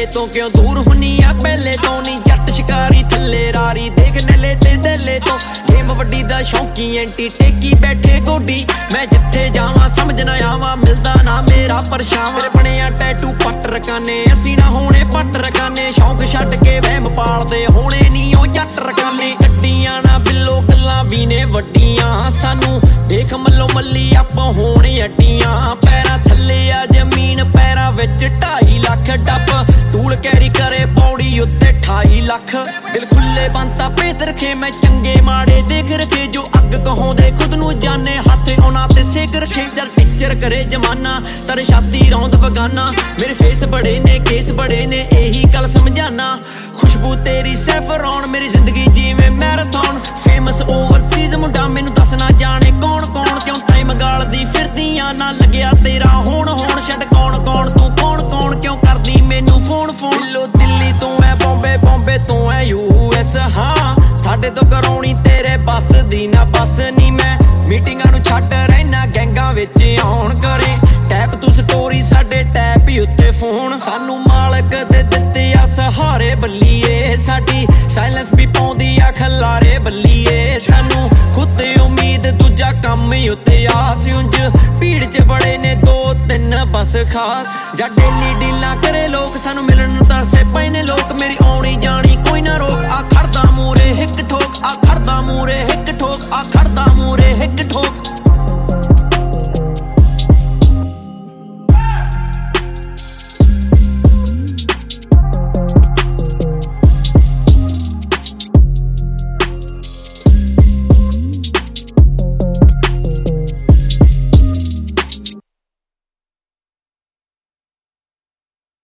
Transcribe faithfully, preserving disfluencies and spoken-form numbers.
ਤੋਂ ਕਿਉਂ ਦੂਰ ਹੁੰਨੀ ਆ ਪਹਿਲੇ ਤੋਂ ਨੀ ਜੱਟ ਸ਼ਿਕਾਰੀ ਥੱਲੇ ਰਾਰੀ ਦੇਖ ਨਲੇ ਤੇ ਦਿਲੇ ਤੋਂ ਗੇਮ ਵੱਡੀ ਦਾ ਸ਼ੌਂਕੀ ਐਂਟੀ ਟੇਕੀ ਬੈਠੇ ਗੋਡੀ ਮੈਂ ਜਿੱਥੇ ਜਾਵਾਂ ਸਮਝ ਨਾ ਆਵਾਂ ਮਿਲਦਾ ਨਾ ਮੇਰਾ ਪਰਛਾਵਾਂ ਮੇਰੇ ਬਣਿਆ ਟੈਟੂ ਪੱਟ ਰਕਾਨੇ ਅਸੀਂ ਨਾ ਹੋਣੇ ਪੱਟ ਰਕਾਨੇ ਸ਼ੌਂਕ ਛੱਡ ਕੇ ਵਹਿਮ ਪਾਲਦੇ ਹੋਣੇ ਨੀ ਉਹ ਜੱਟ ਰਕਾਨੇ ਗੱਡੀਆਂ ਨਾ ਬਿੱਲੋ ਗੱਲਾਂ ਵੀ ਨੇ ਵੱਡੀਆਂ ਸਾਨੂੰ ਦੇਖ ਮੱਲੋ ਮੱਲੀ ਆਪਾਂ ਹੋਣੇ ਅੱਡੀਆਂ ਪੈਰਾਂ ਥੱਲੇ ਆ ਜ਼ਮੀਨ ਪੈਰਾਂ ਵਿੱਚ ਢਾਈ ਲੱਖ ਡੱਬ ਟੂਲ ਕੈਰੀ ਕਰੇ ਪੌੜੀ ਉੱਤੇ ਅਠਾਈ ਲੱਖ ਦਿਲ ਖੁੱਲੇ ਬੰਤਾ ਭੇਤ ਰਖੇ ਮੈਂ ਚੰਗੇ ਮਾੜੇ ਦੇਖ ਰਖੇ ਜੋ ਅੱਗ ਕਹਾਉਂਦੇ ਖੁਦ ਨੂੰ ਜਾਣੇ ਹੱਥ ਉਹਨਾਂ ਤੇ ਸੇਕ ਰਖੇ ਜਦ ਟੀਚਰ ਕਰੇ ਜਮਾਨਾ ਤਰ ਛਾਤੀ ਰੌਂਦ ਬਗਾਨਾ ਮੇਰੇ ਫੇਸ ਬੜੇ ਨੇ ਕੇਸ ਬੜੇ ਨੇ ਇਹੀ ਗੱਲ ਸਮਝਾਨਾ ਖੁਸ਼ਬੂ ਤੇਰੀ ਸੈਫਰੌਨ ਮੇਰੀ ਜ਼ਿੰਦਗੀ ਜਿਵੇਂ ਮੈਰਾਥਨ ਫੇਮਸ ਓਵਰਸੀਜ਼ ਮੁੰਡਾ ਮੈਨੂੰ ਦੱਸ ਨਾ ਜਾਣੇ ਕੌਣ ਕੌਣ ਕਿਉਂ ਟਾਈਮ ਗਾਲਦੀ ਫਿਰਦੀਆਂ ਨਾ ਲੱਗਿਆ ਤੇਰਾ ਹੁਣ ਹੁਣ ਛੱਡ ਕੌਣ ਕੌਣ ਤੂੰ ਕੌਣ ਕੌਣ ਕਿਉਂ ਕਰਦੀ ਮੈਨੂੰ ਫੋਨ ਫੋਨ ਦਿਲੋਂ ਦਿੱਲੀ ਤੋਂ ਐ ਬੰਬੇ ਬੰਬੇ ਤੋਂ ਐ ਯੂ ਐਸ ਹਾਂ ਸਾਡੇ ਤੋਂ ਕਰਾਉਣੀ ਤੇਰੇ ਬੱਸ ਦੀ ਨਾ ਬੱਸ ਨੀ ਮੈਂ ਮੀਟਿੰਗਾਂ ਨੂੰ ਛੱਡ ਰਹਿਣਾ ਗੈਂਗਾਂ ਵਿੱਚ ਆਉਣ ਕਰੇ ਟੈਪ ਤੂੰ ਸਟੋਰੀ ਸਾਡੇ ਟੈਪ ਹੀ ਉੱਤੇ ਫੋਨ ਸਾਨੂੰ ਮਾਲਕ ਦੇ ਦਿੱਤੇ ਆ ਸਹਾਰੇ ਬੱਲੀਏ ਸਾਡੀ ਸਾਇਲੈਂਸ ਵੀ ਪਾਉਂਦੀ ਆ ਖਲਾਰੇ ਬੱਲੀਏ ਸਾਨੂੰ ਖੁਦ ਤੇ ਉਮੀਦ ਦੂਜਾ ਕੰਮ ਹੀ ਉੱਤੇ ਆਸ ਉਂਝ ਭੀੜ ਚ ਬੜੇ ਨੇ ਦੋ ਤਿੰਨ ਬਸ ਖਾਸ ਜਾਂ ਡੇਲੀ ਡੀਲਾਂ ਕਰੇ ਲੋਕ ਸਾਨੂੰ ਮਿਲਣ